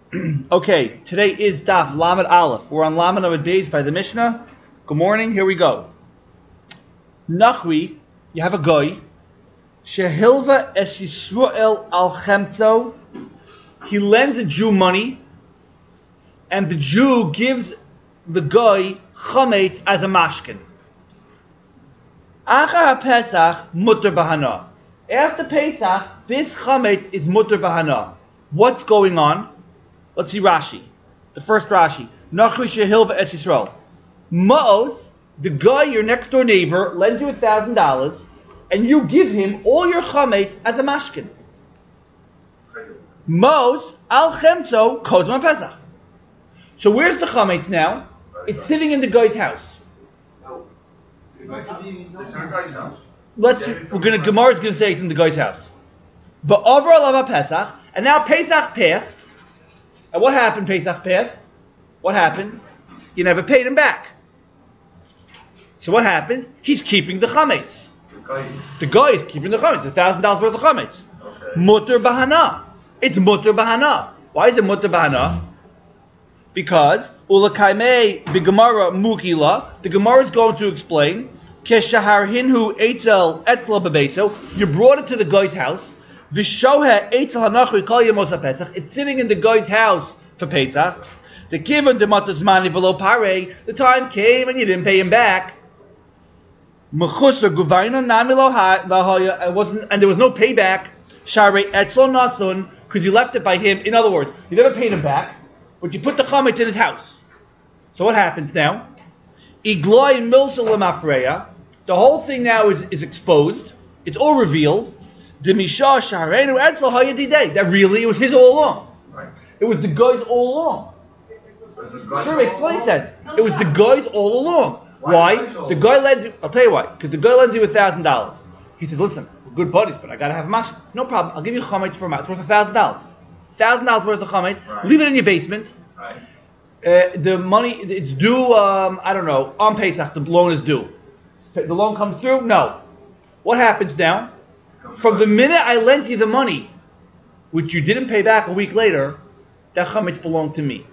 Okay, today is Daf Lamed Aleph. We're on Lamed Amud Beis by the Mishnah. Good morning, here we go. Nachri, you have a guy. Shehilva es Yisrael al chemtzo. He lends a Jew money, and the Jew gives the guy chametz as a mashkin. Achar Pesach mutter bahana. After Pesach, this chametz is mutter bahana. What's going on? Let's see Rashi. The first Rashi. Nachri shehilva es Yisrael. Ma'os, the guy, your next door neighbor, lends you $1,000, and you give him all your chametz as a mashkin. Ma'os al chemtzo kodem Pesach. So where's the chametz now? It's sitting in the guy's house. Gemara's going to say it's in the guy's house. But over alav Pesach, and now Pesach passed. And what happened? Pesach passed. What happened? You never paid him back. So what happened? He's keeping the chametz. The guy is keeping the chametz. $1,000 worth of chametz. Okay. Mutter bahana. It's mutter bahana. Why is it mutter bahana? Because ulakaimei b'gemara mukila. The Gemara is going to explain. Keshahar hinhu eitzel etla bebeso. You brought it to the guy's house. Vishohe eitzel hanachri kol yemos Pesach. It's sitting in the guy's house for Pesach. The given the matazmani below pare. The time came and you didn't pay him back. Mechusar guvaina nami lo lahaya. And there was no payback. Share etzel nasun, because you left it by him. In other words, you never paid him back, but you put the chametz in his house. So what happens now? Igloi milsa lemafreya. The whole thing now is exposed. It's all revealed. That really it was his all along. Right. It was the guy's all along. Sure, explain that. It was the guy's all along. Why? The guy lends you. I'll tell you why. Because the guy lends you $1,000. He says, "Listen, we're good buddies, but I gotta have mash. No problem. I'll give you chametz for a mash. It's worth $1,000. $1,000 worth of chametz. Right. Leave it in your basement. Right. The money it's due. I don't know. On Pesach, the loan is due. The loan comes through. No. What happens now? From the minute I lent you the money, which you didn't pay back a week later, that chametz belonged to me.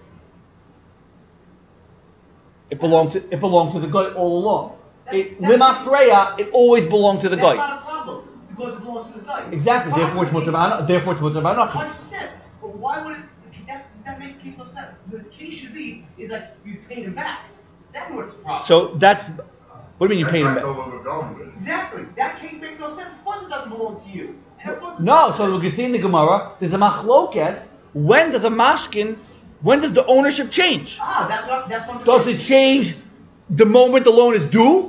It belonged to the guy all along. Limafreya, it always belonged to the guy. That's not a problem, because it belongs to the guy. Exactly. Therefore, it's mutter bahana. 100%. But why would it? That makes the case no sense. The case should be is like you paid him back. That's what's the problem. So that's. What do you mean you paid him back? Exactly. That case makes no sense. Of course it doesn't belong to you. No, so we can see in the Gemara, there's a machlokes. When does a mashkin, when does the ownership change? That's what I'm Does saying. it change the moment the loan is due?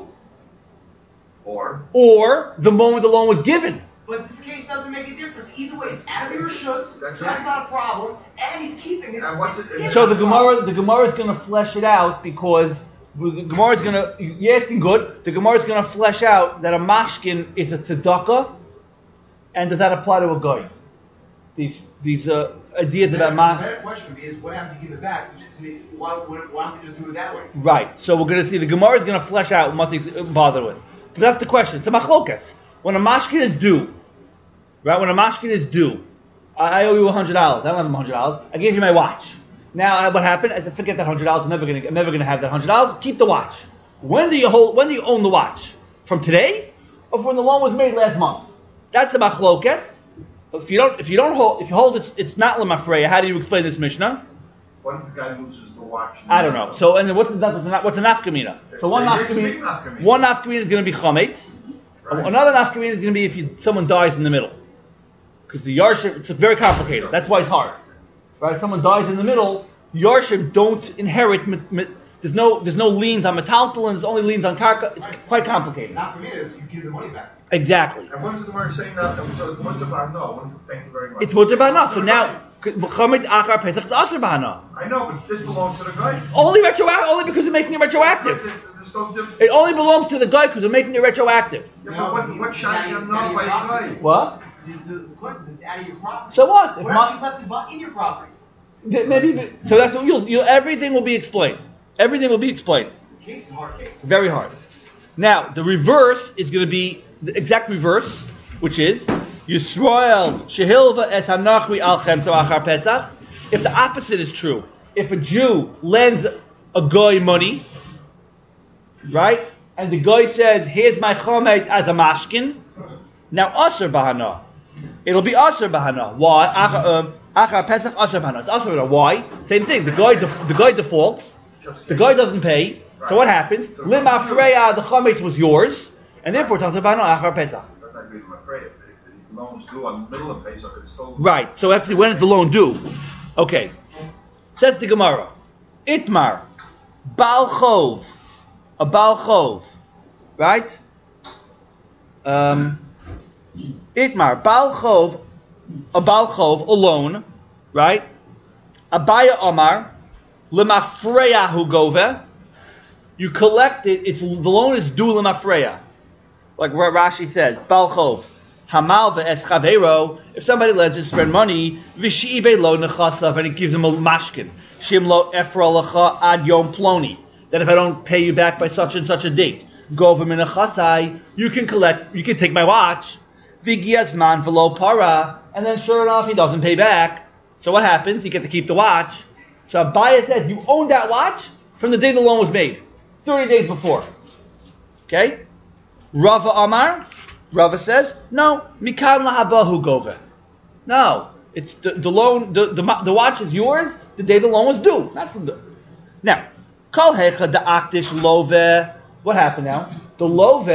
Or the moment the loan was given? But this case doesn't make a difference. Either way, it's out of your shus. That's not a problem. And he's keeping it. So the Gemara is going to flesh it out because the Gemara is going to, you're asking good, the Gemara is going to flesh out that a mashkin is a tzedakah, and does that apply to a guy? These ideas about mashkin. The better question is, what happens to give it back? Why don't they just do it that way? Right. So we're going to see, the Gemara is going to flesh out what he's bothered with. But that's the question. It's a machlokas. When a mashkin is due, right? When a mashkin is due, I owe you $100. I don't have $100. I gave you my watch. Now, what happened? I forget that $100. I'm never going to have that $100. Keep the watch. When do you own the watch? From today, or from when the loan was made last month? That's a machloket. But if you hold it's not lemafreya. How do you explain this Mishnah? What if the guy loses the watch? I don't know. So, and what's a nafkamina? So one nafkamina is going to be chametz. Right. Another nafkamina is going to be if someone dies in the middle, because the yarship it's very complicated. That's why it's hard. Right? If someone dies in the middle, yarship don't inherit. There's no liens on metaltalin. There's only liens on karka. It's quite complicated. Nafkamina is you give the money back. Exactly. And when is the Gemara saying that? So it's mutter bahana. Thank you very much. It's mutter bahana. So now, chametz achar Pesach is asher bahana. I know, but this belongs to the guy. Only because they're making it retroactive. It only belongs to the guy because they're making it retroactive. Yeah, but what shiny enough by the guy? What? The question is out of your property. So what? What else you left in your property? Maybe. So that's what you'll. Everything will be explained. Everything will be explained. Case is a hard case. Very hard. Now the reverse is going to be the exact reverse, which is Yisrael shehilva es hanachri al chemto achar Pesach. if the opposite is true, if a Jew lends a guy money, right, and the guy says, here's my chomet as a mashkin, now Asr Bahana. It'll be Asr Bahana. Why? Achar Pesach Asr Bahana. It's Asr Bahana. Why? Same thing. The guy defaults. The guy doesn't pay. So what happens? Lima Freya, the chomet was yours, and therefore it's Asr Bahana Achar Pesach. That's not really my prayer. If the loan's due on the middle of Pesach, it's still... Right. So actually, when is the loan due? Okay. Says the Gemara. Itmar. Baal Chov. A Baal Chov. Right? Itmar. Baal Chov. A Baal Chov. A loan. Right? Abaya Omar. Lemafreyahu Gove. You collect it. The loan is due Lemafreya. Like what Rashi says. Baal Chov. Hamalva es chavero. If somebody lends his friend money, v'shi'ibe lo nechasav, and he gives him a mashkin. Shim lo efra lecha ad yom ploni. That if I don't pay you back by such and such a date, gova min nechasai, you can take my watch. V'gias man v'lo para, and then sure enough he doesn't pay back. So what happens? You get to keep the watch. So Abaya says you own that watch from the day the loan was made, 30 days before. Okay? Rava Amar. Rava says, no, mikan lahabahu gove. No, it's the loan. The watch is yours the day the loan was due, not from the. Now, kol hecha da aktish love. What happened now? The love.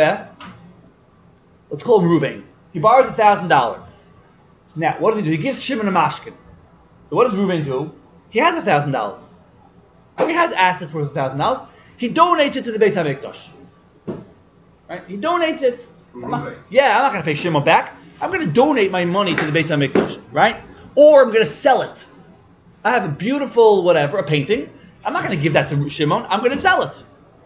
Let's call him Ruvain. He borrows $1,000. Now, what does he do? He gives Shimon a mashkin. So what does Ruvain do? He has $1,000. He has assets worth $1,000. He donates it to the Beis Hamikdash. Right? He donates it. I'm not going to pay Shimon back. I'm going to donate my money to the Beis Hamikdash, right? Or I'm going to sell it. I have a beautiful a painting. I'm not going to give that to Shimon. I'm going to sell it.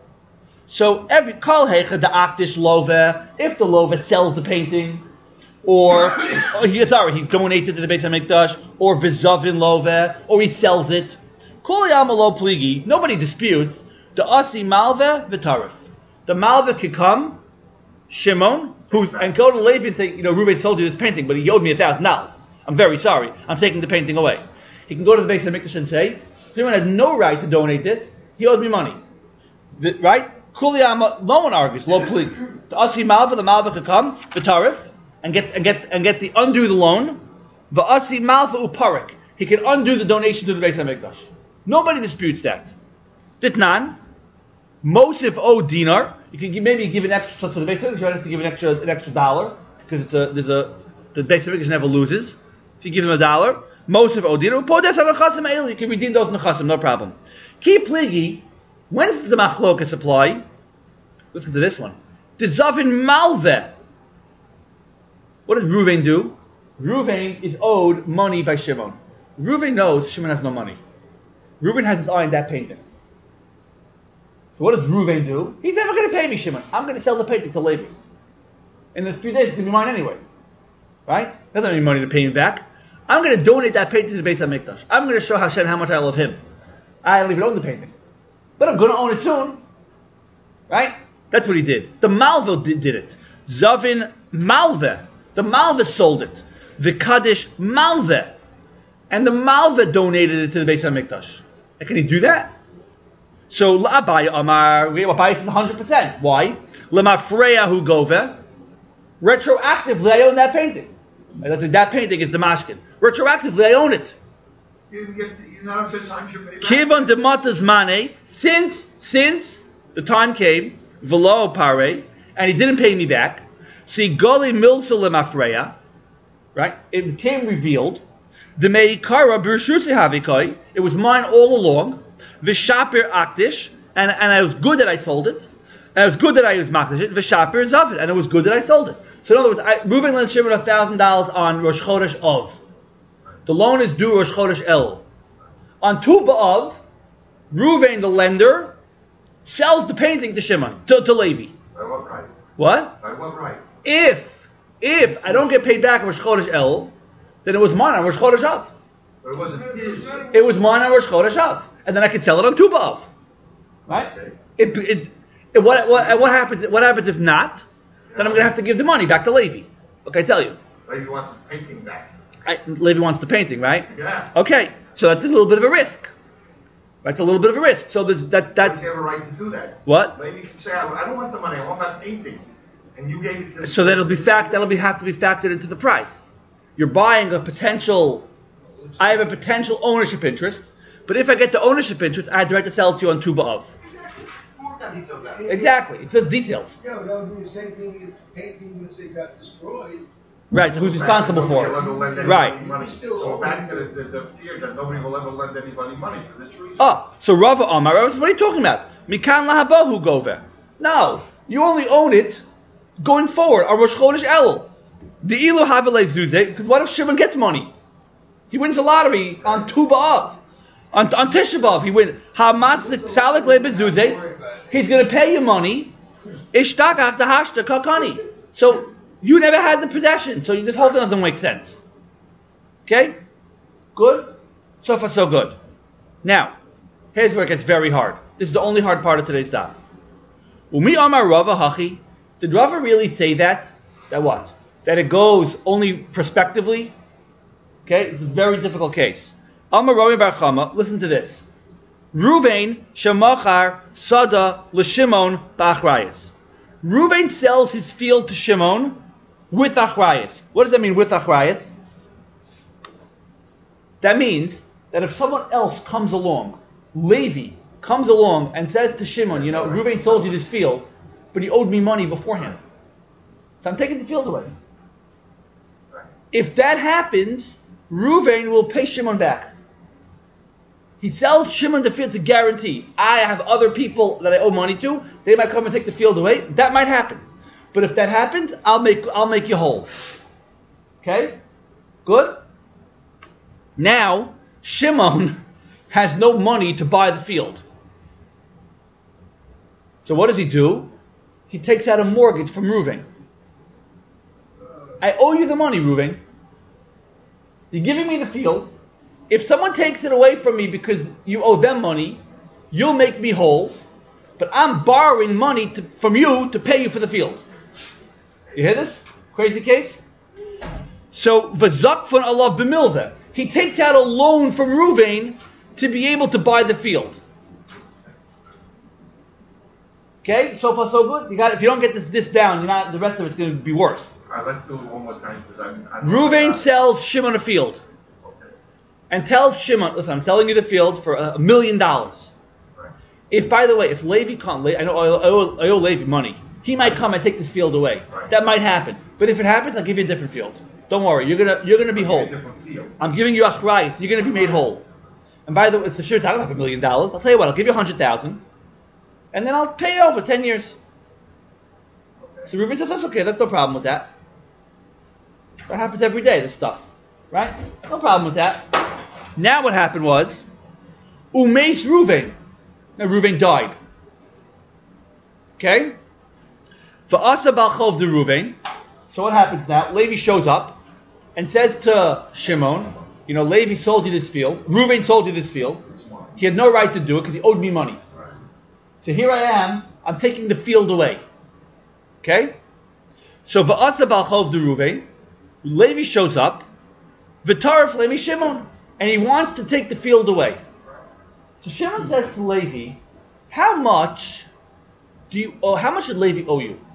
So every kol hecha da aktish love, if the love sells the painting, or he's donated to the Beis Hamikdash, or v'zavin love, or he sells it. Kol yama lo pligi. Nobody disputes. The asi malve v'tarif. The malve could come. Shimon, and go to Levi and say, Reuben sold you this painting, but he owed me $1,000. I'm very sorry. I'm taking the painting away. He can go to the Beis Hamikdash and say, Shimon had no right to donate this. He owed me money. Right? No one argues. Lo plig. The asi malva, the malva could come, the tarif, and get the undo the loan. The asi malva uparik. He can undo the donation to the Beis Hamikdash. Nobody disputes that. Ditnan. Mosif o dinar. You can maybe give an extra to the Beis Hamikdash. You have to give an extra $1 because the Beis Hamikdash never loses. So you give them $1. Mosif o dinar. You can redeem those nechasim, no problem. Ki pligi. When's the machlokas apply? Listen to this one. Dezavin malve. What does Ruvain do? Ruvain is owed money by Shimon. Ruvain knows Shimon has no money. Ruvain has his eye on that painting. So what does Ruvain do? He's never going to pay me, Shimon. I'm going to sell the painting to Levi. In a few days, it's going to be mine anyway. Right? He doesn't have any money to pay me back. I'm going to donate that painting to the Beis Hamikdash. I'm going to show Hashem how much I love him. I don't even own the painting. But I'm going to own it soon. Right? That's what he did. The Malva did it. Zavin Malva. The Malva sold it. The Kaddish Malva. And the Malva donated it to the Beis Hamikdash. And can he do that? So Abaya Amar, Abaya says 100%. Why? Lemafreyahu Gove. Retroactively, I own that painting. That painting is the mashkin. Retroactively, I own it. Kivan dematas mane. Since the time came, velo pare, and he didn't pay me back. See, goli milsa lemafreya. Right? It became revealed. The meikara b'rishusi havikai. It was mine all along. V'shapir akdish, and it was good that I sold it, and it was good that I was makdish it. V'shapir zavit, and it was good that I sold it. So in other words, Reuven lent Shimon $1,000 on Rosh Chodesh Av. The loan is due Rosh Chodesh El. On Tu B'Av, Reuven, the lender, sells the painting to Shimon, to Levi. By what right? What? By what right? If I don't get paid back on Rosh Chodesh El, then it was mine on Rosh Chodesh Av. But it wasn't his. It was mine on Rosh Chodesh Av. And then I could sell it on Tu B'Av. Right? Okay. What happens if not? Then I'm going to have to give the money back to Levi. Okay, I tell you. Levi wants the painting back. Levi wants the painting, right? Yeah. Okay. So that's a little bit of a risk. That's a little bit of a risk. So there's that. Does he have a right to do that? What? Maybe you can say, I don't want the money, I want that painting. And you gave it to the So have to be factored into the price. You're buying I have a potential ownership interest, but if I get the ownership interest, I have the right to sell it to you on 2 ba'av. More that details out. Exactly. It says details. Yeah, but that would be the same thing if the painting, let's say, got destroyed. Right, so who's responsible for it? Right. So back to the fear that nobody will ever lend anybody money for this reason. Oh, so Rava Amar, what are you talking about? Mikan lahabahu gover. No, you only own it going forward. A Rosh Chodesh Elul. The ilu havelei zuze, because what if Shimon gets money? He wins the lottery on 2 ba'av. On Tisha B'av, he wins. Hamas tzalik lebezuze. He's going to pay you money. Ishtakach dahashta kakani. So you never had the possession. So this whole thing doesn't make sense. Okay? Good? So far so good. Now, here's where it gets very hard. This is the only hard part of today's daf. Umi amar Rava hachi. Did Rava really say that? That what? That it goes only prospectively? Okay? It's a very difficult case. Amar Rami bar Chama, listen to this. Ruvain shemachar sada l'Shimon ba'achrayis. Ruvain sells his field to Shimon with achrayis. What does that mean, with achrayis? That means that if someone else comes along, Levi comes along and says to Shimon, Ruvain sold you this field, but he owed me money beforehand. So I'm taking the field away. If that happens, Ruvain will pay Shimon back. He sells Shimon the field to guarantee. I have other people that I owe money to. They might come and take the field away. That might happen. But if that happens, I'll make you whole. Okay? Good? Now, Shimon has no money to buy the field. So what does he do? He takes out a mortgage from Ruvain. I owe you the money, Ruvain. You're giving me the field. If someone takes it away from me because you owe them money, you'll make me whole, but I'm borrowing money from you to pay you for the field. You hear this? Crazy case? So, v'zak von Allah b'milveh. He takes out a loan from Ruvain to be able to buy the field. Okay, so far so good. If you don't get this down, the rest of it's going to be worse. Let's do it one more time. Ruvain sells Shimon a field. And tells Shimon, listen, I'm selling you the field for $1 million. Right. If, by the way, if Levi comes, I know I owe Levi money. He might come and take this field away. Right. That might happen. But if it happens, I'll give you a different field. Don't worry, you're gonna be whole. I'm giving you a achrayis. You're gonna be made whole. And by the way, it's the shirts. I don't have $1 million. I'll tell you what. I'll give you 100,000, and then I'll pay you over 10 years. Okay. So Reuben says that's okay. That's no problem with that. That happens every day. This stuff, right? No problem with that. Now what happened was, Umeis Ruvain. Now Ruvain died. Okay? V'asa balchov de Ruvain. So what happens now? Levi shows up and says to Shimon, Levi sold you this field. Ruvain sold you this field. He had no right to do it because he owed me money. So here I am. I'm taking the field away. Okay? So v'asa balchov de Ruvain. Levi shows up. V'tarif Levi Shimon. And he wants to take the field away. So Shimon says to Levi, how much did Levi owe you?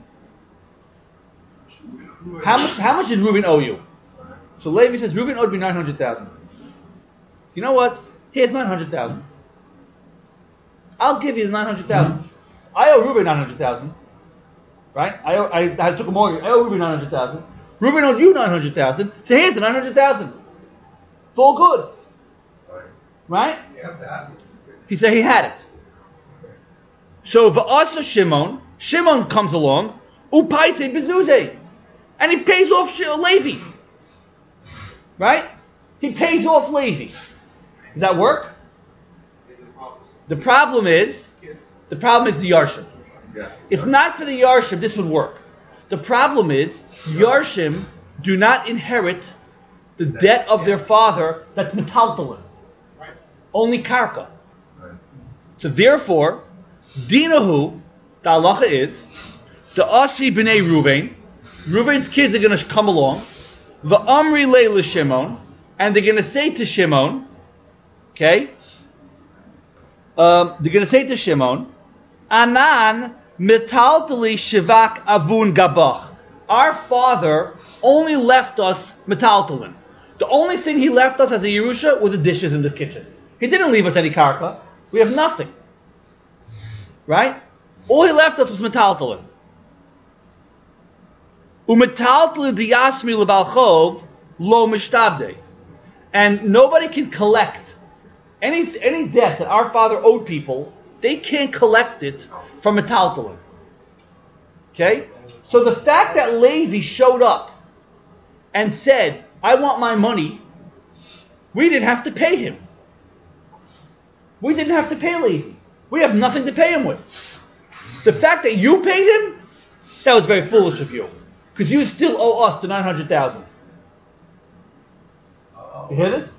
How much did Reuben owe you? So Levi says, Reuben owed me 900,000. You know what? Here's 900,000. I'll give you the 900,000. I owe Reuben 900,000. Right? I took a mortgage. I owe Reuben 900,000. Reuben owed you 900,000. So here's the 900,000. It's all good. Right? He said he had it. So v'asa Shimon comes along, upaise bezuze, and he pays off Levi. Right? He pays off Levi. Does that work? The problem is the Yarshim. If not for the Yarshim, this would work. The problem is Yarshim do not inherit the debt of their father that's metaltalin. Right. Only karka. Right. So therefore, dinahu, the halacha is, the asi b'nei Reuven's kids are going to come along, the amri le Shimon, and they're going to say to Shimon, Okay? They're going to say to Shimon, Anan metaltali shivak avun gabach. Our father only left us metaltalin. The only thing he left us as a Yerusha were the dishes in the kitchen. He didn't leave us any karka. We have nothing. Right? All he left us was metaltalin. Umetaltalin diyasmi lebalchov lo mishtabde. And nobody can collect any debt that our father owed people. They can't collect it from metaltalin. Okay? So the fact that Levi showed up and said, I want my money, we didn't have to pay him. We didn't have to pay Levi. We have nothing to pay him with. The fact that you paid him, that was very foolish of you. Because you still owe us the 900,000. You hear this?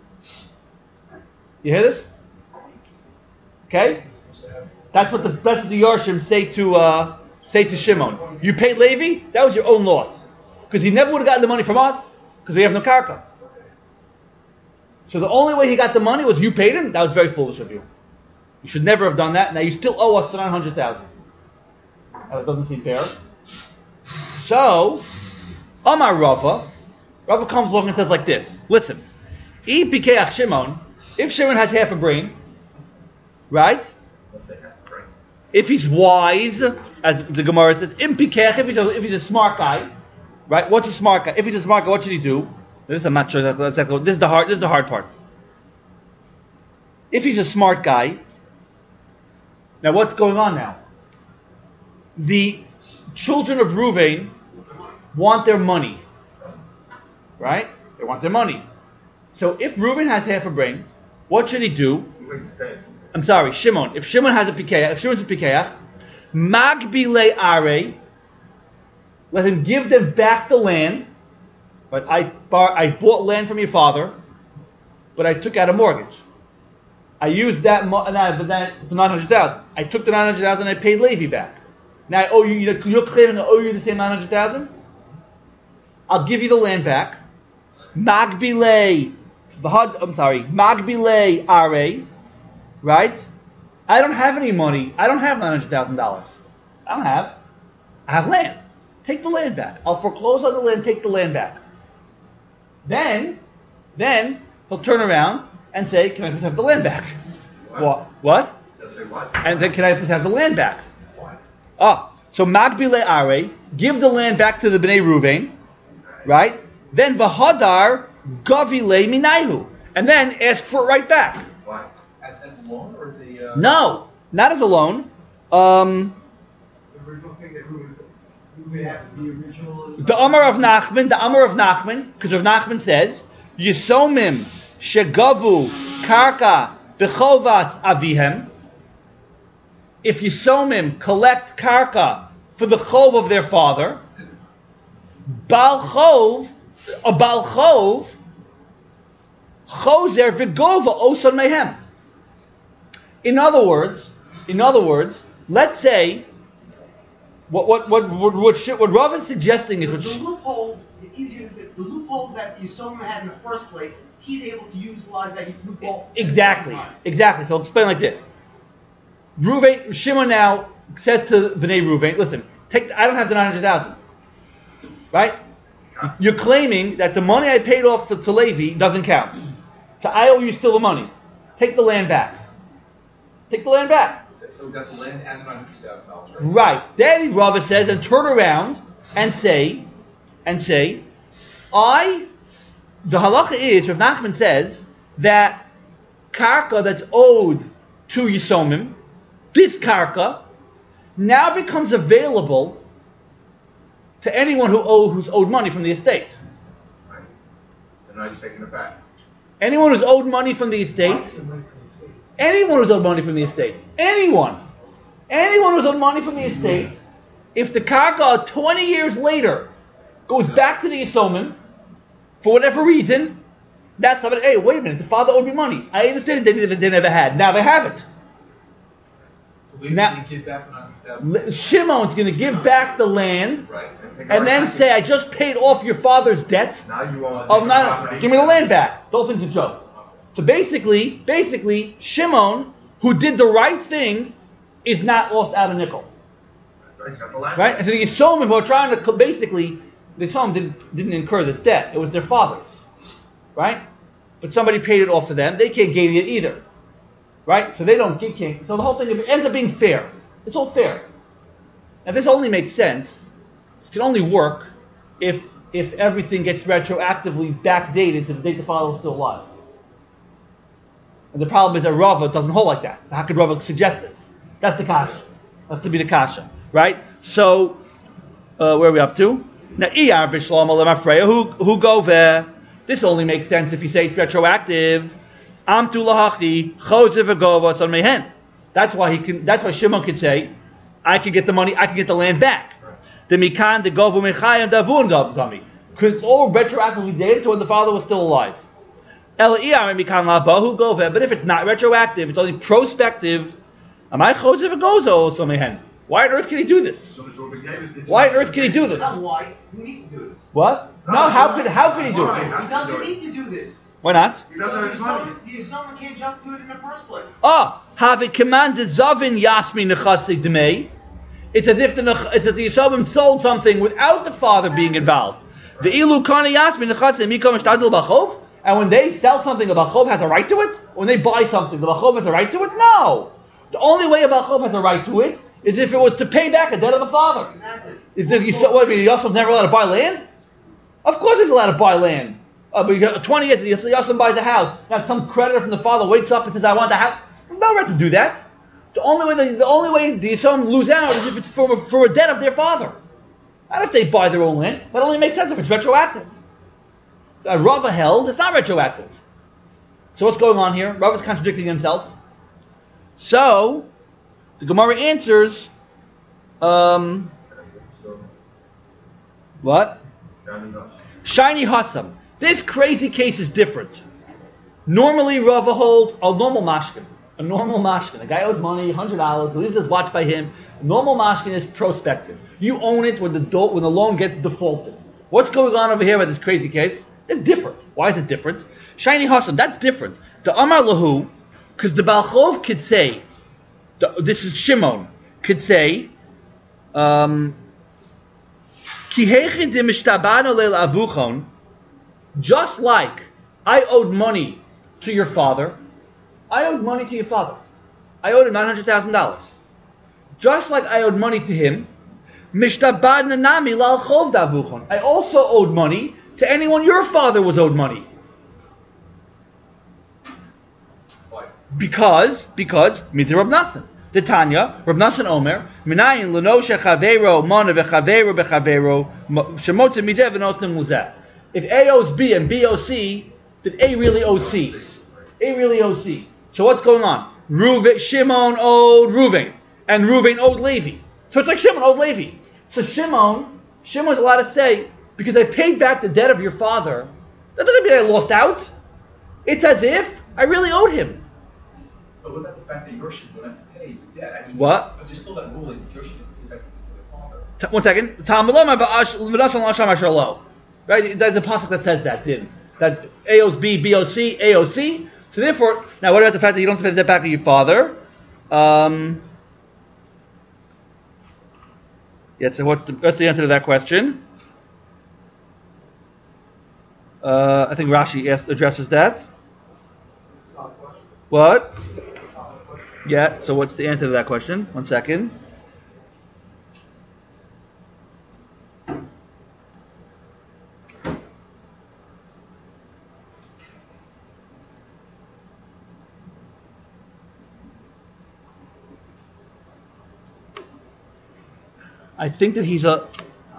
You hear this? Okay? That's what the Yarshim say to Shimon. You paid Levi, that was your own loss. Because he never would have gotten the money from us, because we have no karka. So the only way he got the money was you paid him. That was very foolish of you. You should never have done that. Now you still owe us the 900,000. That doesn't seem fair. So, Amar Rava comes along and says like this. Listen, Shimon, if Shimon has half a brain, right? If he's wise, as the Gemara says, if he's a smart guy, right? What's a smart guy? If he's a smart guy, what should he do? This is the hard part. If he's a smart guy, now what's going on now? The children of Reuven want their money, right? They want their money. So if Reuven has half a brain, what should he do? I'm sorry, Shimon. If Shimon has a pikeach, if Shimon's a pikeach, magbile are, let him give them back the land. But I bought land from your father, but I took out a mortgage. I used that for 900,000. I took the 900,000 and I paid Levi back. Now I owe you. You're claiming I owe you the same 900,000. I'll give you the land back. Magbile are, right? I don't have any money. I don't have $900,000. I have land. Take the land back. I'll foreclose on the land. Take the land back. Then he'll turn around and say, "Can I please have the land back?" What? They'll say what? And then, "Can I please have the land back?" What? So Magbile Are, give the land back to the Bnei Ruvain, right? Then Vahadar Gavile Minaihu, and then ask for it right back. Why? As a loan or as a... No, not as a loan. The original thing that we had, the original... The Amar of Nachman, because Rav Nachman says, Yisomim shegavu karka bechovas avihem. If Yisomim collect karka for the chov of their father, Bal chov, chozer v'gova oson mehem. In other words, let's say what Rav is suggesting is the loophole. The loophole that Yisomim had in the first place, he's able to utilize that loophole. Exactly. So I'll explain like this. Shimon now says to Bnei Ruvain, listen, I don't have the 900,000. Right? You're claiming that the money I paid off to Levi doesn't count. So I owe you still the money. Take the land back. So is that the land and the $900,000, right? Right. Then Rava says, and turn around and say, the halacha is, Rav Nachman says, that karka that's owed to Yisomim, this karka, now becomes available to anyone who's owed money from the estate. Right. And now he's taking it back. Anyone who's owed money from the estate. Anyone who's owed money from the estate. Anyone who's owed money from the estate, if the karka 20 years later goes back to the Yisomim, for whatever reason, that's somebody, hey, wait a minute, the father owed me money. I understand they never had. Now they have it. So Levi's going to give back the $900,000. Shimon's going to give back the land, Right. and then say, I just paid off your father's debt. Now you want Give me the land back. The whole thing's a joke. So basically, Shimon, who did the right thing, is not lost out a nickel. He's got the land. Right? And so the Yisomim who are trying to, basically, the Yisomim didn't incur this debt. It was their fathers. Right? But somebody paid it off for them. They can't gain it either. Right? So they don't get king. So the whole thing ends up being fair. It's all fair. Now this only makes sense. This can only work if everything gets retroactively backdated to the date the father was still alive. And the problem is that Rava doesn't hold like that. So how could Rava suggest this? That's the kasha. That's to be the kasha. Right? So, where are we up to? Now, Iyar b'shlomo lemafreya, who go there? This only makes sense if you say it's retroactive. Amtu lahachdi chosev v'gova son mehen. That's why Shimon could say, I can get the money, I can get the land back. The mikan, the govu mechayim, the avun dami. Because it's all retroactively dated to when the father was still alive. El iyar mikan labahu gove. But if it's not retroactive, it's only prospective. Amai chosev v'gozo son mehen. Why on earth can he do this? Why on earth can he do this? Not why. Who needs to do this? What? No, how could he do it? He doesn't need to do this. Why not? He doesn't have his money. The Yisomim can't jump to it in the first place. Have it commanded Zavin Yasmi Nechasik Demei. It's as if the Yisomim sold something without the father being involved. The Ilu Kana Yasmi Nechasik Mikom Shtadil Bachov. And when they sell something, the Bachov has a right to it? When they buy something, the Bachov has a right to it? No! The only way a Bachov has a right to it is if it was to pay back a debt of the father. Exactly. Is if what I mean, Yosef's never allowed to buy land? Of course he's allowed to buy land. But you got 20 years, Yosef buys a house. Now some creditor from the father wakes up and says, I want the house. No right to do that. The only way the Yisomim lose out is if it's for a debt of their father. Not if they buy their own land. That only makes sense if it's retroactive. Rava held, it's not retroactive. So what's going on here? Rava's contradicting himself. So, the Gemara answers, what? Shiny Hassam. This crazy case is different. Normally, Rava holds a normal mashkin. A guy owes money, $100, leaves his watch by him. Normal mashkin is prospective. You own it when the loan gets defaulted. What's going on over here with this crazy case? It's different. Why is it different? Shiny Hassam, that's different. The Amar Lahu, because the Balchov could say, this is Shimon, could say, just like I owed money to your father, I owed him $900,000. Just like I owed money to him, I also owed money to anyone your father was owed money. Because Miti Rab Nassan. The Tanya, Rab Nassan Omer, Minayin Lenosha Chavero, Mona Vechavero Bechavero, Shemotze Mizeh V'Nosnem Muzeh. If A owes B and B owes C, then A really owes C. So what's going on? Shimon owed Reuven, and Reuven owed Levi. So it's like Shimon owed Levi. So Shimon's allowed to say, because I paid back the debt of your father, that doesn't mean I lost out. It's as if I really owed him. But what about the fact that Yoshim don't have to pay the debt? I mean, What? But there's still that rule that Yoshim has to pay back to the father. One second. Right? There's a pasuk that says that, that A owes B, B owes C, A owes C. So therefore, now what about the fact that you don't have to pay the debt back to your father? So what's the answer to that question? I think Rashi addresses that. What? Yeah, so what's the answer to that question? 1 second. I think that he's a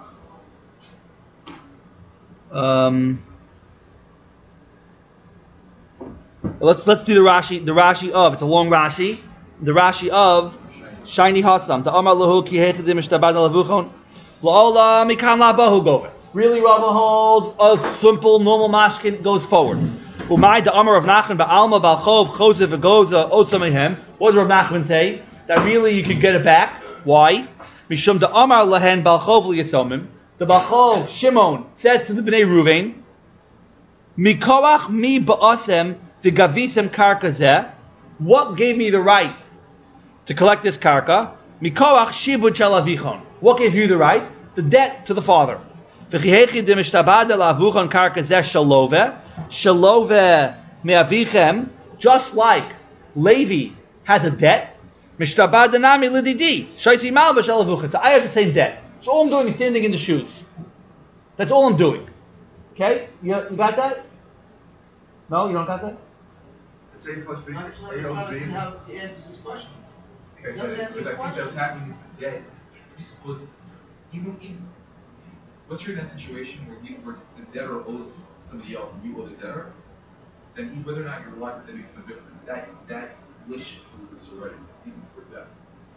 let's do the Rashi. The Rashi of, it's a long Rashi. The Rashi of Shiny Hassam. The Amar Lahu Ki Hechadim Ishtabad Lavuchon La'ola Mikam Labahu Gover. Really, Rava holds a simple normal mashkin goes forward. Umay the Amar of Nachman Ba'alma Balchov Chosev V'Goza Osamehem. What does Rav Nachman say? That really you could get it back. Why? Mishum the Amar Lahen Balchov L'Yisomim. The Balchov Shimon says to the Bnei Ruvain, Mikorach mi ba'asem the gavisem karka zeh. What gave me the right to collect this karka? Mikoach shibud shel avichon. What gave you the right? The debt to the father. V'chihechi demishtabad el avuchon karka zeh shalove. Shalove me'avichem. Just like Levi has a debt. Mishtabad denami lididi. Shaisi malva shel avuchon. So I have the same debt. So all I'm doing is standing in the shoes. That's all I'm doing. Okay? You got that? No, you don't got that? It's A plus B. I don't understand how he answers this question. Okay, Doesn't answer because his I think question. that's happening today. You suppose even once you're in that situation where the debtor owes somebody else and you owe the debtor, then whether or not you're alive, that makes no difference. That relationship still exists already, even for debt.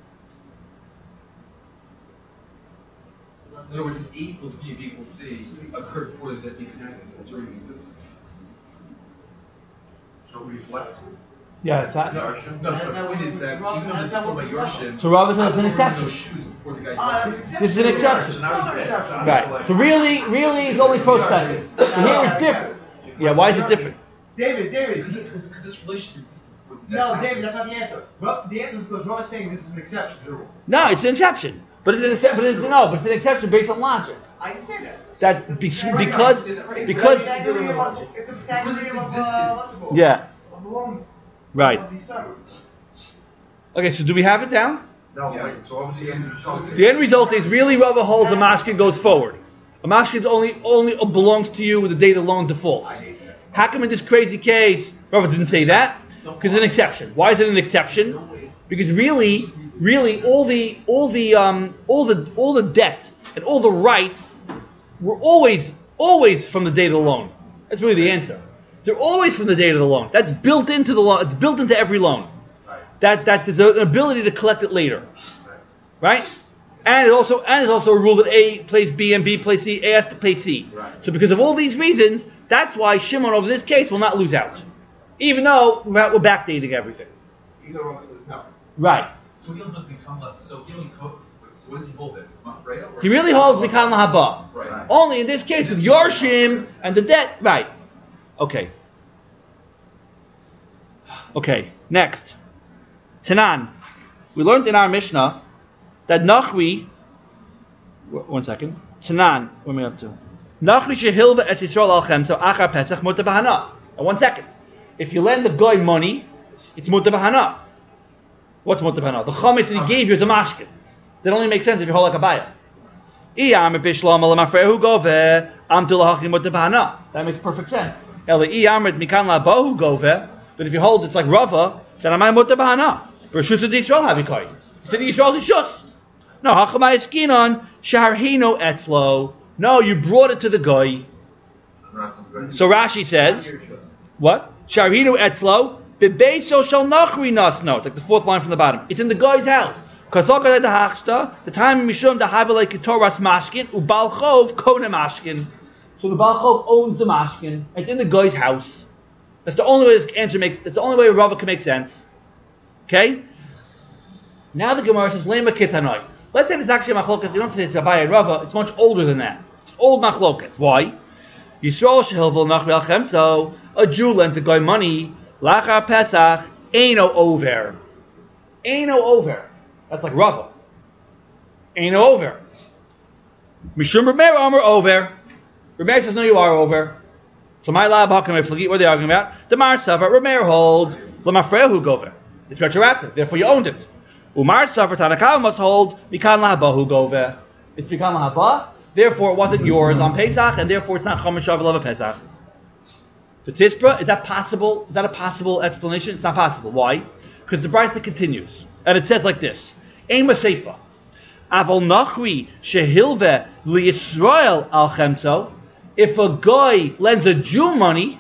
In other words, this A equals B and B equals C occurred before the debt even happened, so it's already in existence. So he's left. Yeah, it's that. No, so the point is that even though this is still by Yorshim, So Rav says it's an I was wearing exception. those shoes before the guy That's died. an exception. This is an exception. So now he's dead. Right. So really it's only prospective. So here it's different. Yeah, why is it different? David. Because this relationship exists before the debt No, happened. David, that's not the answer. The answer is because Rob is saying this is an exception to the rule. No, it's an exception. But it's an exception based on logic. I understand that. That because It's the category of what's it called? yeah. Of loans. Right. Of the suburbs. Okay, so do we have it down? No, Yeah. wait, so obviously end result. The end result is really Rava holds a mashkin goes forward. A mashkin only belongs to you the day the loan defaults. How come in this crazy case Rava didn't say that? Because it's an exception. Why is it an exception? Because really all the debt and all the rights were always from the date of the loan. That's really the answer. They're always from the date of the loan. That's built into the loan. It's built into every loan. That there's an ability to collect it later, right? And it's also a rule that A plays B and B plays C. A has to play C. Right. So because of all these reasons, that's why Shimon over this case will not lose out, even though we're backdating everything. Either one says no. Right. So he doesn't become left. So he only so what does he hold it? Mafreya? He really holds Mikan Lahaba. Right. Only in this case with Yorshim and the debt. Right. Okay. Okay. Next. Tanan. We learned in our Mishnah that Nachri. One second. Tanan. What am I up to? Nachri shehilva es Yisrael al chemso achar pesach muta bahana. Now 1 second. If you lend the guy money, it's muta bahana. What's muta bahana? The chametz that he gave you is a mashkin. That only makes sense if you hold like a bayah. That makes perfect sense. But if you hold it's like Rava, then am I muta bahana? For Shus of Yisrael have you coin? He said Yisrael is Shus. No, hachamai skinon shaharhino etzlo. No, you brought it to the guy. So Rashi says, what? Shaharhino etzlo bebeso shall nachri nas. No, it's like the fourth line from the bottom. It's in the guy's house. The time Mishum the Habalei Ketoras Mashkin, Ubal Chov Kona Mashkin. So the Baal Chov owns the Mashkin. It's in the guy's house. That's the only way this answer makes. That's the only way Rava can make sense. Okay. Now the Gemara says Lema Kitanoi. Let's say it's actually a machlokas. You don't say it's Abaye and Rava. It's much older than that. It's old machlokas. Why? Yisrael Shehilvel Nachri Al Chemso. A Jew lent the guy money. Lachar Pesach. Eino over. Eino over. That's like Rava. Ain't over. Mishum Rameir Omer over. Rameir says, no, you are over. So my lab hakam, I forget what they're arguing about. The Mar Savar, Rameir holds, Lamafrehu gover. It's retroactive, therefore you owned it. Umar Savar, Tanakama must hold, Mikan Lahabahu gover. It's Mikan Lahaba, therefore it wasn't yours on Pesach, and therefore it's not Chomer Shavuot of Pesach. The Tispra, is that possible? Is that a possible explanation? It's not possible. Why? Because the Brisa continues. And it says like this. Ema Seifa. Avol Nachri Shehilve L'Yisrael Al Chemso. If a guy lends a Jew money,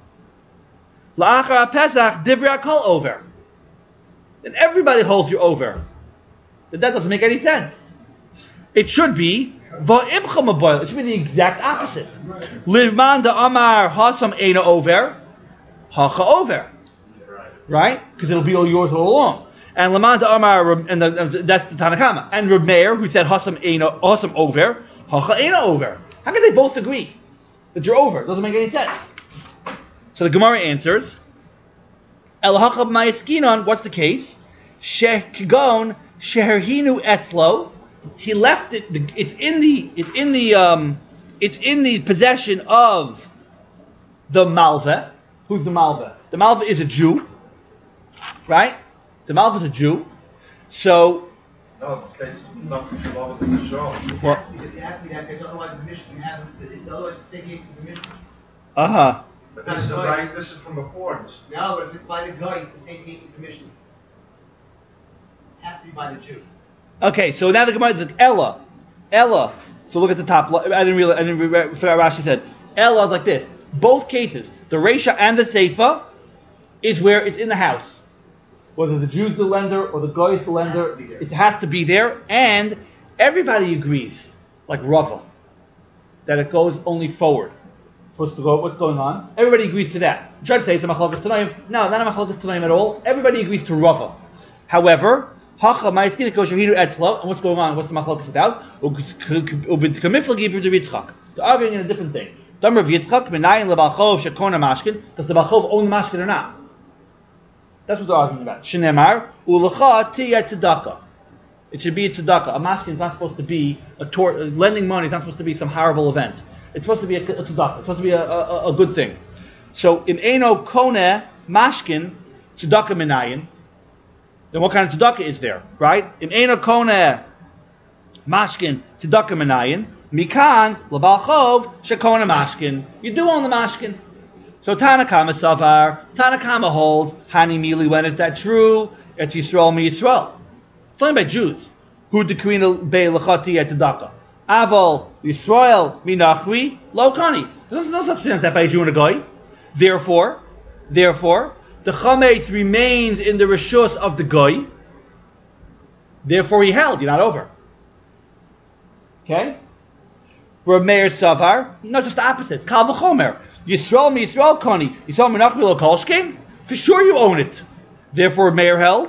La'achar Pesach Divrei Kol over. Then everybody holds you over. But that doesn't make any sense. It should be Va'imcha Maboil. It should be the exact opposite. Livman da Amar Hasam Eina over. Hacha over. Right? Because it'll be all yours all along. And Lamanta Amar, and that's the Tanakama. And Reb Meir, who said Hasam over, Hacha Eina over. How can they both agree that you're over? It doesn't make any sense. So the Gemara answers, El hachab ma'askinon. What's the case? Shekgon sheherhinu etzlo. He left it. It's in the possession of the malveh. Who's the malveh? The malveh is a Jew, right? The malveh is a Jew. So. No, it's not involved with the show. It has to be that case, otherwise the mission you have. Otherwise the same case as the mission. But this is right. This is from before. No, but if it's by the guy, it's the same case as the mission. It has to be by the Jew. Okay, so now the Gemara is like Ella. So look at the top. I didn't read what Rashi said. Ella is like this. Both cases, the Reisha and the Seifa, is where it's in the house. Whether the Jew's the lender or the guy is the lender, it has to be there, and everybody agrees, like Rava, that it goes only forward. What's going on? Everybody agrees to that. You try to say it's a machlokes tanaim. No, not a machlokes tanaim at all. Everybody agrees to Rava. However, hacha ma'askin kosher etzlo, and what's going on? What's the machlokes about? They're arguing in a different thing. Does the balchov own the mashkin or not? That's what they're arguing about. Shenemar ulecha tiyat tzedakah. It should be a tzedakah. A mashkin is not supposed to be lending money is not supposed to be some horrible event. It's supposed to be a tzedakah. It's supposed to be a good thing. So in eno kone mashkin tzedakah minayin. Then what kind of tzedakah is there, right? In eno kone mashkin tzedakah minayin. Mikan lebalchov shekona mashkin. You do own the mashkin. So Tanakama Savar, Tanakama holds, Hani Mili, when is that true? It's Yisrael mi Yisrael. It's talking about Jews. Who decree be lechati et tzedakah. Aval Yisrael mi nachri lo kani. There's no such thing as that by a Jew and a guy. Therefore, the chametz remains in the reshus of the guy. Therefore he held, you're not over. Okay? For Meir Savar, no, just the opposite. Kal v'chomer. Yisrael mi Yisrael kani. Yisrael mi nachri lo kolshkin. For sure you own it. Therefore Meir held.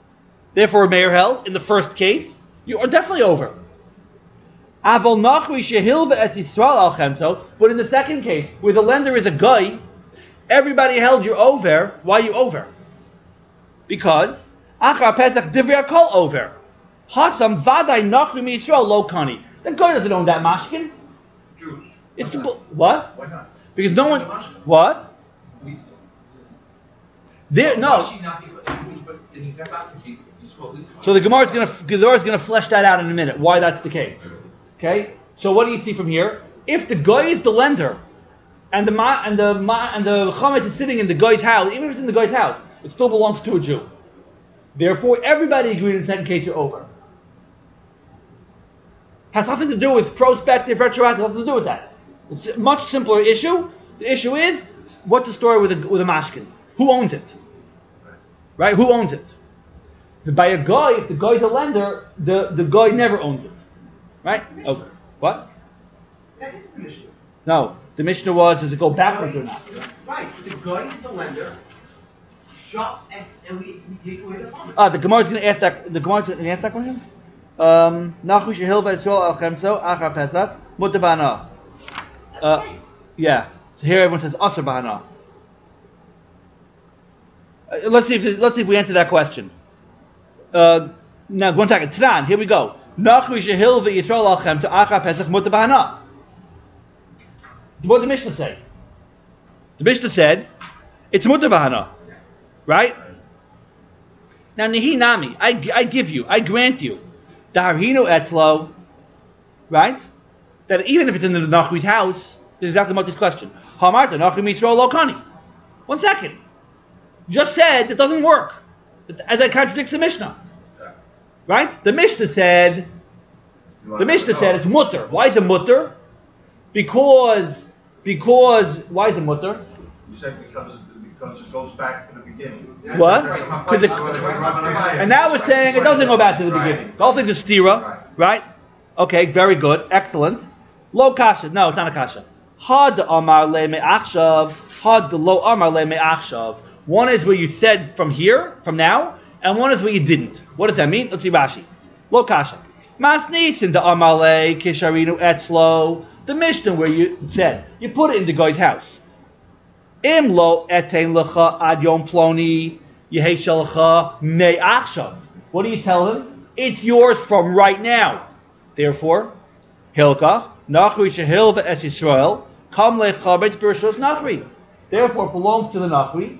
In the first case, you are definitely over. Aval nachri shehilva es Yisrael al chemto. But in the second case, where the lender is a guy, everybody held you over. Why are you over? Because achar pesach divrei kol over. Hasam vaday nachri mi Yisrael lo kani. The guy doesn't own that mashkin. Jews. It's the what? Why not? Because no one. What? There no. But in the exact opposite case, Yisrael is. So the Gemara is going to flesh that out in a minute. Why that's the case? Okay. So what do you see from here? If the guy is the lender, and the chametz is sitting in the guy's house, even if it's in the guy's house, it still belongs to a Jew. Therefore, everybody agreed in the second case you're over. Has nothing to do with prospective, retroactive. Nothing to do with that. It's a much simpler issue. The issue is, what's the story with a mashkin? Who owns it? Right? Who owns it? By a guy, if the guy's a lender, the guy never owns it. Right? Okay. What? That is the Mishnah. No. The Mishnah was, does it go backwards or not? Right. The guy is the lender. Shop and we take away the farmer. The Gemara is going to ask that. The Gemara is going to ask that question. Nachu shehilva Yisrael al chemso achar pesach mutar b'hana. Yeah. So here everyone says asur b'hana. Let's see if we answer that question. Now, 1 second. Tran, here we go. Nachu shehilva Yisrael al chemso achar pesach mutar b'hana. What did the Mishnah say? The Mishnah said it's mutar b'hana, right? Now, nihi nami, I grant you. Daharino etzlo, right? That even if it's in the Nachri's house, this is exactly what this question. Hamarta Nachri Yisrael lo kani. 1 second. Just said it doesn't work. That contradicts the Mishnah. Right? The Mishnah said it's mutter. Why is it mutter? Because why is it mutter? You said because it goes back to the beginning. What? And now we're saying it doesn't go back to the beginning. The whole thing's a stira, right? Okay, very good, excellent. Lo kasha, no, it's not a kasha. Had amar le me'achshav, had lo amar le me'achshav. One is where you said from here, from now, and one is where you didn't. What does that mean? Let's see Rashi. Lo kasha. Masnisin da amar le kisharinu etzlo. The Mishnah where you said, you put it in the guy's house. Im lo etein lecha ad yom ploni yehi shelecha me'achshav. What do you tell him? It's yours from right now. Therefore, Hilkach, Nachri shehilva es Yisrael, kam lechavetz b'rishos Nachri. Therefore, it belongs to the Nachri.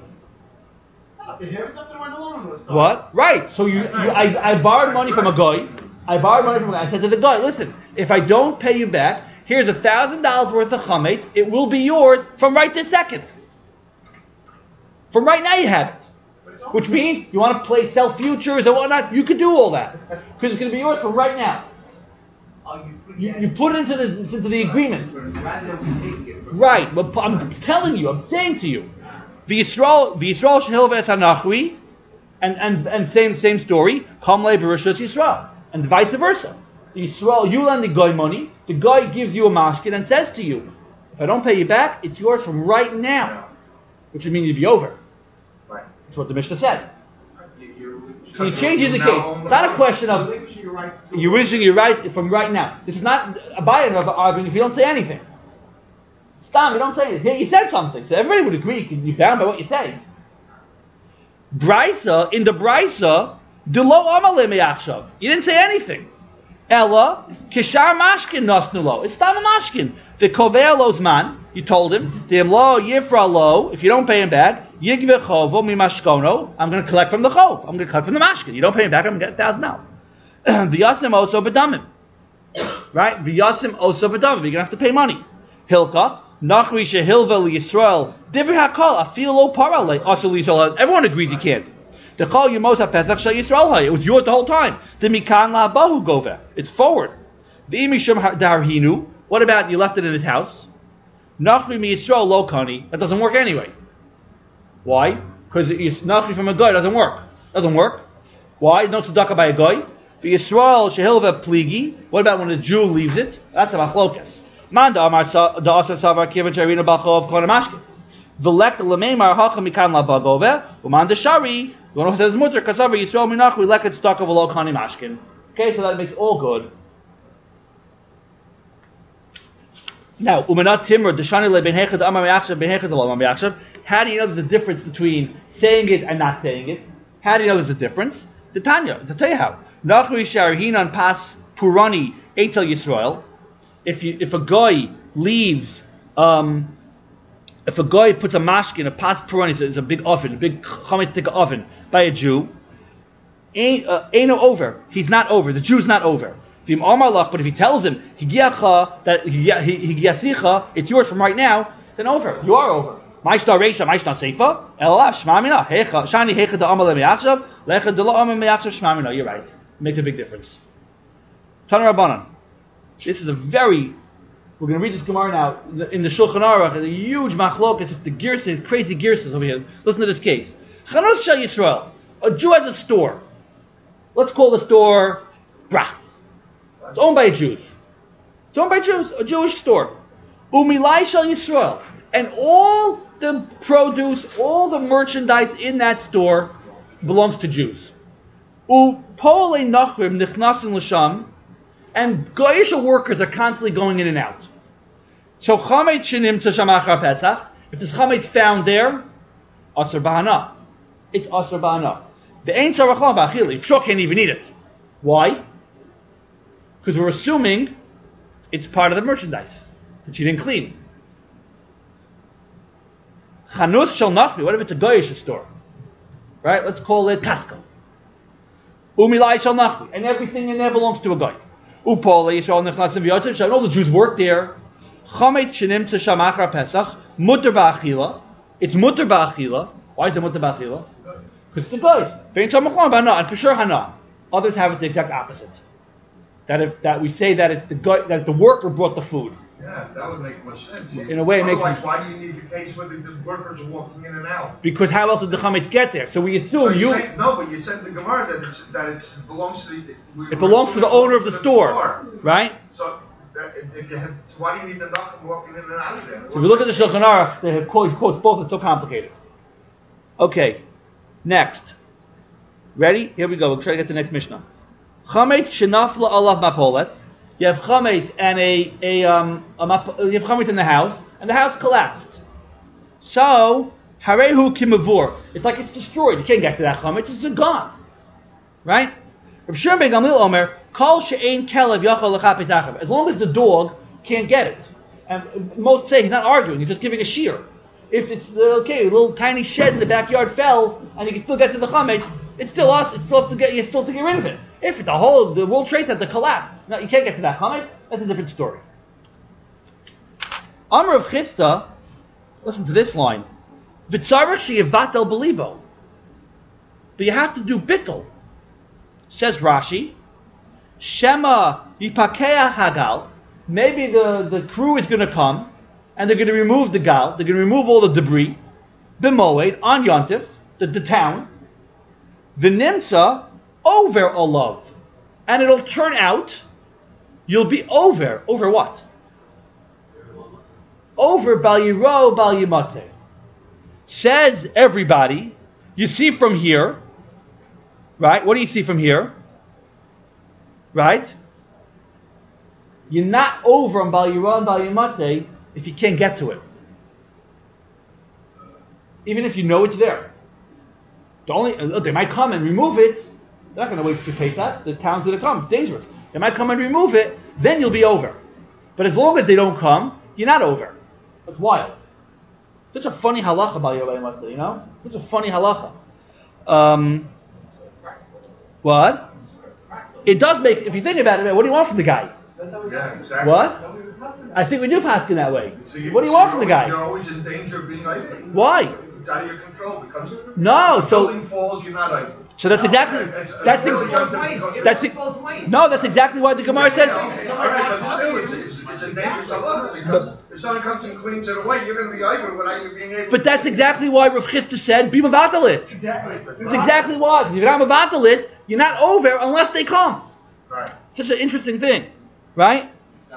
What? Right. So I borrowed money from a guy. I said to the guy, listen, if I don't pay you back, here's $1,000 worth of chametz. It will be yours from right this second. From right now you have it. Which means you want to sell futures or whatnot, you can do all that. Because it's going to be yours from right now. You put it into the agreement. Right, but I'm telling you, I'm saying to you, V'Yisrael shehilva es hanachri, and same story, Kamle b'rishos Yisrael, and vice versa. Yisrael, you lend the guy money, the guy gives you a mashkin and says to you, if I don't pay you back, it's yours from right now, which would mean you'd be over. Right. That's what the Mishnah said. So you're changing the case. It's not a question of you're relinquishing your right from right now. This is not a buy-in of arguing if you don't say anything. Stam, you don't say anything. You said something, so everybody would agree you're bound by what you say. Brisa, in the Brisa, Delo Amale Me'achshav. You didn't say anything. Ella, Kishar Mashkin Nosnulo. It's Stam Mashkin. The Kovea Lo's man, you told him, the Imlo Yifra Lo, if you don't pay him back, Yigve Chovo Mimashkono, I'm going to collect from the Chov. I'm going to collect from the Mashkin. You don't pay him back, I'm going to get $1,000. V'yasim Oso B'damim. Right? V'yasim Oso B'damim. You're going to have to pay money. Hilka, Nachri Shehilva L'Yisrael, Divri HaKol, Afil Lo Parale, Oso L'Yisrael. Everyone agrees he can't. The Chol Yemos HaPesach Shel Yisrael. It was yours the whole time. The Mikan La'abahu Gove. It's forward. The Imishum Darhinu. What about you left it in his house? Nachri Mi Yisrael Lo Kani. That doesn't work anyway. Why? Because Nachri from a guy doesn't work. Doesn't work. Why? No tzedakah by a guy. The Yisrael Shehilva Pligi. What about when a Jew leaves it? That's a machlokas. Man da Amar da Asar Savar Kivan Sharina Bachov Konamashkin. V'lek l'meimar hacha mikan labagove. Uman deshari. The one who says mutter kasavar Yisrael minach we leket stuck of a lo kani mashkin. Okay, so that makes all good. Now, umanat timur deshani le ben hechad amar me'achshav ben hechad lo amar me'achshav. How do you know there's a difference between saying it and not saying it? How do you know there's a difference? The Tanya, to tell you how. Nachri sharhinan pas purani etel Yisrael. If a guy leaves, if a guy puts a mashkin, a pas purani, it's a big oven, a big chametz oven by a Jew, ain't no over. He's not over. The Jew's not over. But if he tells him that it's yours from right now, then over. You are over. Ma'ishna reisha, ma'ishna seifa. Elav shmamina. Shani hecha da amal me'achshav. Lecha da lo amal me'achshav shmamina. You're right. It makes a big difference. Tana Rabbanan. This is a very. We're going to read this Gemara now in the Shulchan Aruch. There's a huge machlokas. It's the girsas, crazy girsas over here. Listen to this case. Chanut Shel Yisrael. A Jew has a store. Let's call the store Brach. It's owned by Jews. It's owned by Jews. A Jewish store. Umilai Shel Yisrael. And all the produce, all the merchandise in that store belongs to Jews. Upole Nachrim Nichnasin L'Sham. And Goyish workers are constantly going in and out. So Chametz Shinim Tzasham Achar Pesach. If there's Chametz found there, Asar B'Hana. It's Asar B'Hana. The Ein Sarachlan B'Achili. Pshok can't even eat it. Why? Because we're assuming it's part of the merchandise that she didn't clean. Chanut Shel Nachri. What if it's a Goyish store? Right? Let's call it Costco. Umilai Shel Nachri. And everything in there belongs to a guy. Upole Yisrael Nechnasim V'Yotzim. So all the Jews work there. Chametz Shinim Tzasham Achar Pesach. Mutter Ba'achila. It's Mutter Ba'achila. Why is it Mutter Ba'achila? Because it's the guys. Vein Shamachlan Ba'ana. And for sure Hana. Others have it the exact opposite. That we say that it's the guy, that the worker brought the food. Yeah, that would make much sense. In a way, it makes sense. Why do you need the case where the workers are walking in and out? Because how else would the chametz get there? So we assume So but you said in the Gemara that it belongs to the. It belongs to the owner of the store, right? So why do you need the Nachum walking in and out of there? So if we look at the Shulchan Aruch, they have quotes both. It's so complicated. Okay, next. Ready? Here we go. We'll try to get the next Mishnah. Chametz shenafla alav mapoles. You have chametz and you have chametz in the house, and the house collapsed. So, harehu kimavur. It's like it's destroyed. You can't get to that chametz. It's gone. Right? Rav Shimon ben Gamliel Omer, kol she'ein kelev yachol lechapes achav. As long as the dog can't get it. And most say he's not arguing, he's just giving a shear. If it's, okay, a little tiny shed in the backyard fell, and you can still get to the chametz, it's still us, you still have to get rid of it. If it's the World Trade Center collapse, no, you can't get to that chametz, that's a different story. Amar of Chisda, listen to this line. V'tzarech she'yevatel belibo. But you have to do bittul. Says Rashi, Shema yipakeach hagal. Maybe the crew is going to come, and they're going to remove the gal, they're going to remove all the debris, b'moed, on Yontif, the town, v'nimsa, over olav. And it'll turn out, you'll be over what? Over bal yiro, bal yimate. Says everybody, you see from here, right? What do you see from here? Right? You're not over on Bal Yirah and Bal Yimate if you can't get to it. Even if you know it's there. They might come and remove it. They're not going to wait to take that. The town's going to come. It's dangerous. They might come and remove it. Then you'll be over. But as long as they don't come, you're not over. That's wild. Such a funny halacha, Bal Yirah and Yimate, you know? Such a funny halacha. What? It does make, if you think about it, what do you want from the guy? Yeah, exactly. What? I think we do pass in that way. So What do you want from the guy? You're always in danger of being idle. Why? It's out of your control because No, the so building falls, you're not idle. so that's exactly that's exactly why the Gemara says. Okay, all right, but still, it's a dangerous halacha because if someone comes and cleans it away, you're going to be idle without you being able. But that's exactly why Rav Chisda said, "Be mavatalit." Exactly. That's exactly why. If you're not mavatalit, you're not over unless they come. Right. Such an interesting thing, right?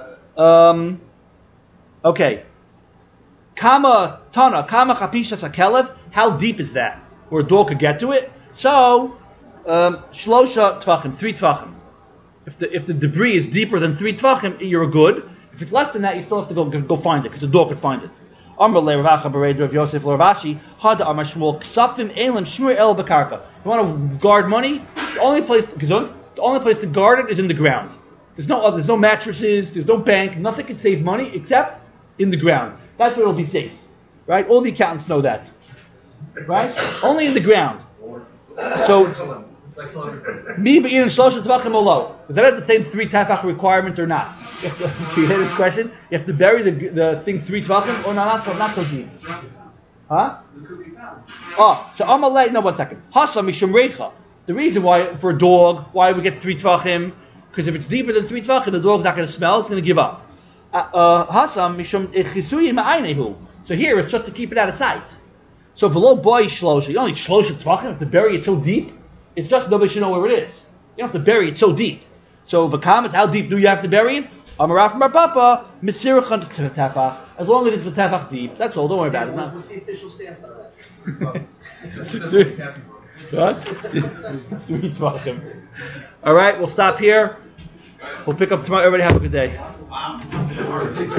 Okay. Kama chapishas hakelev. How deep is that? Where a dog could get to it? So, shlosha tvachim, 3 tvachim. If the debris is deeper than 3 tvachim, you're good. If it's less than that, you still have to go find it because the dog could find it. Amar le Rav Acha Bered Rav Yosef Loravashi Hada Amar Shmuel Ksafim Elam Shmur El Bakarka. You want to guard money? The only place to guard it is in the ground. There's no mattresses, there's no bank, nothing can save money except in the ground. That's where it'll be safe. Right? All the accountants know that. Right? Only in the ground. So, me being shlosh tvachim olo. Is that the same 3 tefach requirement or not? You have to hear this question. You have to bury the thing 3 tvachim or not so deep. Huh? Oh, so Amalei. No, 1 second. Hasa mishum reicha. The reason why for a dog, why we get 3 tvachim, because if it's deeper than 3 tvachim, the dog's not going to smell. It's going to give up. Hasa mishum chisuyim ma'aynehu. So here it's just to keep it out of sight. So below boy shlosha, you don't need shlosha tvachim. You have to bury it so deep. It's just nobody should know where it is. You don't have to bury it so deep. So v'kamas, how deep do you have to bury it? Amaraf Mar Papa, misirachan tefach. As long as it's a tefach deep, that's all. Don't worry about it. No. What's the official stance on that? What? 3 tvachim. All right, we'll stop here. We'll pick up tomorrow. Everybody have a good day.